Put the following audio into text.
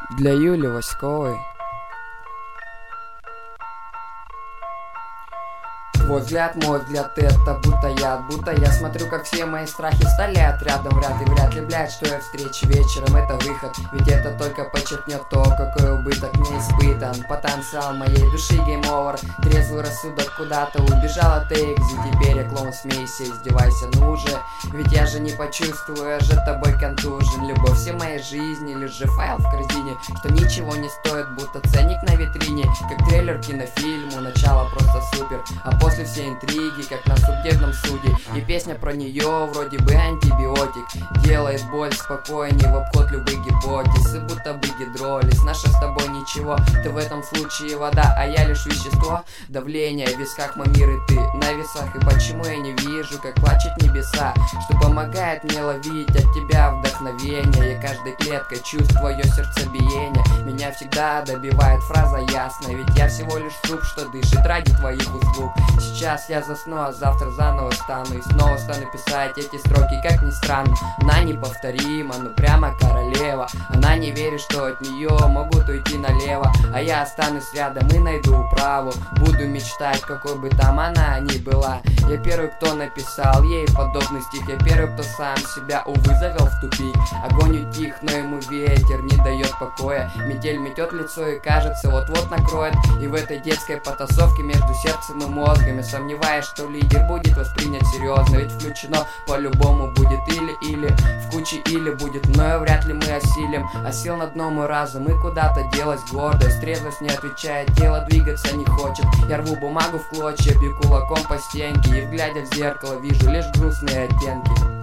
Для Юли Васьковой. Твой взгляд, мой взгляд, это будто я смотрю, как все мои страхи стали отрядом. Вряд ли, блядь, что я встречу вечером, это выход. Ведь это только подчеркнет то, какой убыток мне испытан. Потенциал моей души гейм-овер. Трезвый рассудок куда-то убежал от экзи. Теперь я клоун, смейся, издевайся, ну уже. Ведь я же не почувствую, я же тобой контужен. Любовь всей моей жизни, лишь же файл в корзине, что ничего не стоит, будто ценник на витрине. Как трейлер кинофильму, начало просто супер, а после все интриги, как на судебном суде. И песня про нее вроде бы антибиотик, делает боль спокойнее в обход любых гипотез. И будто бы гидролиз, наше с тобой ничего. Ты в этом случае вода, а я лишь вещество. Давление в висках, мой мир и ты на весах. И почему я не вижу, как плачут небеса, что помогает мне ловить от тебя вдохновение. Я каждой клеткой чувствую сердцебиение. Меня всегда добивает фраза ясная, ведь я всего лишь труп, что дышит ради твоих услуг. Сейчас я засну, а завтра заново встану и снова стану писать эти строки, как ни странно. Она неповторима, ну прямо королева. Она не верит, что от нее могут уйти налево, а я останусь рядом и найду управу. Буду мечтать, какой бы там она ни была. Я первый, кто написал ей подобный стих. Я первый, кто сам себя, увы, завел в тупик. Огонь утих, но ему ветер не дает покоя. Метель метет лицо и кажется вот-вот накроет. И в этой детской потасовке между сердцем и мозгами сомневаюсь, что лидер будет воспринят серьезно. Ведь включено по-любому будет или в куче или будет мною, вряд ли мы осилим. А сил на дно мой разум и куда-то делась гордость. Трезвость не отвечает, тело двигаться не хочет. Я рву бумагу в клочья, бью кулаком по стенке, и глядя в зеркало вижу лишь грустные оттенки.